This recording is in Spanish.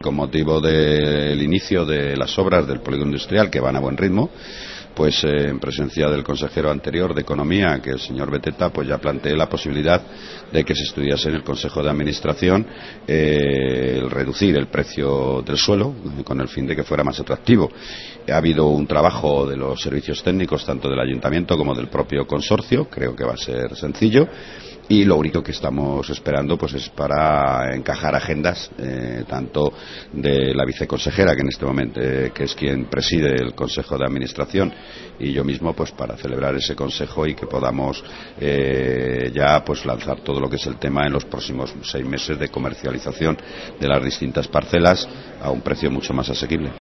con motivo del inicio de las obras del polígono industrial, que van a buen ritmo, pues en presencia del consejero anterior de Economía, que es el señor Beteta, pues ya planteé la posibilidad de que se estudiase en el Consejo de Administración el reducir el precio del suelo con el fin de que fuera más atractivo. Ha habido un trabajo de los servicios técnicos, tanto del Ayuntamiento como del propio consorcio, creo que va a ser sencillo. Y lo único que estamos esperando pues es para encajar agendas tanto de la viceconsejera, que en este momento que es quien preside el Consejo de Administración, y yo mismo, pues para celebrar ese consejo y que podamos ya pues lanzar todo lo que es el tema en los próximos 6 meses de comercialización de las distintas parcelas a un precio mucho más asequible.